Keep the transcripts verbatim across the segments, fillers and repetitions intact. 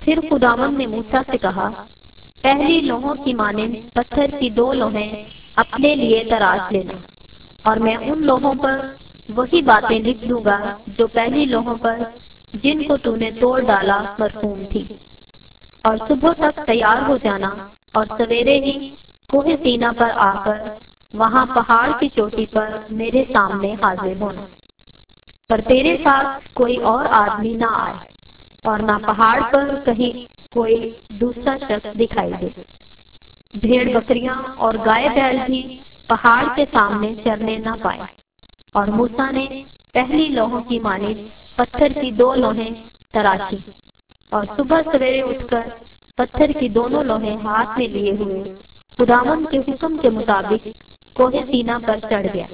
پھر خداوند نے موسیٰ سے کہا، پہلی لوحوں کی مانند پتھر کی دو لوحیں اپنے لیے تراش لینا، اور میں ان لوحوں پر وہی باتیں لکھ دوں گا جو پہلی لوحوں پر جن کو تو نے توڑ ڈالا مرسوم تھی۔ اور صبح تک تیار ہو جانا، اور سویرے ہی کوہ سینا پر آ کر وہاں پہاڑ کی چوٹی پر میرے سامنے حاضر ہونا۔ پر تیرے ساتھ کوئی اور آدمی نہ آئے، اور نہ پہاڑ پر کہیں کوئی دوسرا شخص دکھائی دے۔ بھیڑ بکریاں اور گائے بیل بھی پہاڑ کے سامنے چرنے نہ پائے۔ اور موسیٰ نے پہلی لوحوں کی مانند پتھر کی دو لوحیں تراشی، اور صبح سویرے اٹھ کر پتھر کی دونوں لوحیں ہاتھ میں لیے ہوئے خداوند کے حکم کے مطابق کوہ سینا پر چڑھ گیا۔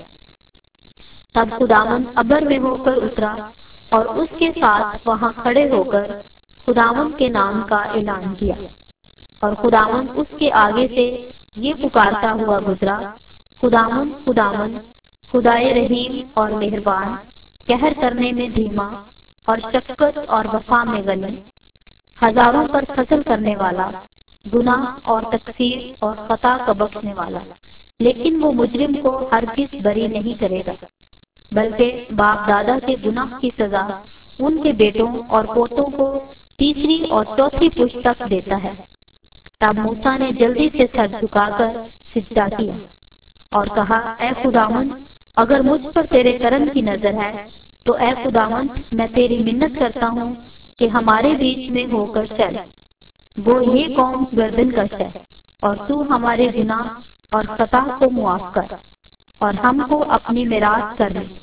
تب خداوند ابر میں ہو کر اترا، اور اس کے ساتھ وہاں کھڑے ہو کر خداوند کے نام کا اعلان کیا۔ اور خداوند اس کے آگے سے یہ پکارتا ہوا گزرا، خداوند خداوند خدائے رحیم اور مہربان، قہر کرنے میں دھیما اور شفقت اور وفا میں غنی، ہزاروں پر فضل کرنے والا، گناہ اور تقصیر اور خطا کا بخشنے والا، لیکن وہ مجرم کو ہرگز بری نہیں کرے گا، بلکہ باپ دادا کے گناہ کی سزا ان کے بیٹوں اور پوتوں کو تیسری اور چوتھی پشت تک دیتا ہے۔ تب موسیٰ نے جلدی سے سر جھکا کر سجدہ کیا اور کہا، اے خداوند، اگر مجھ پر تیرے کرم کی نظر ہے تو اے خداوند، میں تیری منت کرتا ہوں کہ ہمارے بیچ میں ہو کر چل۔ وہ یہ قوم گردن کش ہے، اور تو ہمارے گناہ اور خطا کو معاف کر، اور ہم کو اپنی میراث کر لے۔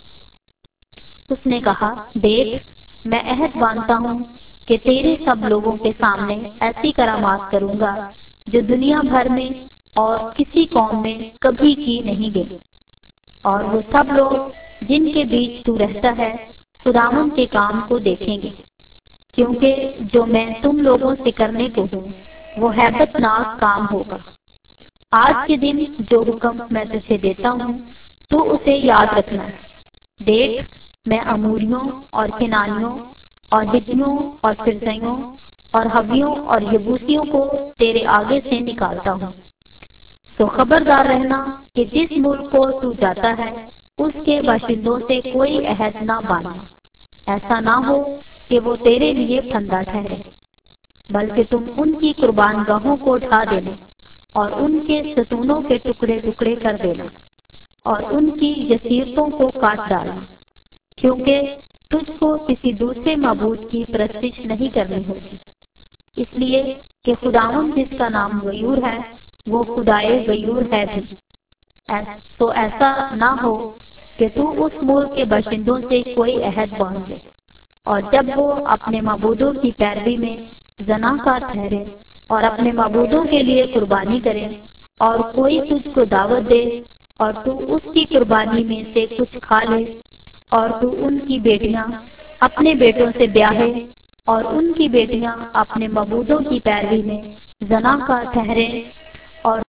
اس نے کہا، دیکھ، میں عہد باندھتا ہوں کہ تیرے سب لوگوں کے سامنے ایسی کرامات کروں گا جو دنیا بھر میں اور کسی قوم میں کبھی کی نہیں گئی، اور وہ سب لوگ جن کے بیچ تو رہتا ہے خداوند کے کام کو دیکھیں گے، کیونکہ جو میں تم لوگوں سے کرنے کو ہوں وہ ہیبت ناک کام ہوگا۔ آج کے دن جو حکم میں تجھے دیتا ہوں تو اسے یاد رکھنا۔ دیکھ، میں اموریوں اور کنانیوں اور ہتیوں اور فرزیوں اور حویوں اور یبوسیوں کو تیرے آگے سے نکالتا ہوں۔ سو خبردار رہنا کہ جس ملک کو تو جاتا ہے اس کے باشندوں سے کوئی عہد نہ باندھنا، ایسا نہ ہو کہ وہ تیرے لیے پھندا ٹھہرے، بلکہ تم ان کی قربان گاہوں کو ڈھا دینا، اور ان کے ستونوں کے ٹکڑے ٹکڑے کر دینا، اور ان کی جسیرتوں کو کاٹ ڈالنا، کیونکہ تجھ کو کسی دوسرے معبود کی پرستش نہیں کرنی ہوگی، اس لیے کہ خداوند جس کا نام غیور ہے وہ خدائے غیور ہے بھی۔ تو ایسا نہ ہو کہ تو اس ملک کے باشندوں سے کوئی عہد باندھ لے، اور جب وہ اپنے معبودوں کی پیروی میں زناکار ٹھہرے اور اپنے معبودوں کے لیے قربانی کرے، اور کوئی تجھ کو دعوت دے اور تو اس کی قربانی میں سے کچھ کھا لے، اور تو ان کی بیٹیاں اپنے بیٹوں سے بیاہے اور ان کی بیٹیاں اپنے معبودوں کی پیروی میں زناکار ٹھہرے، اور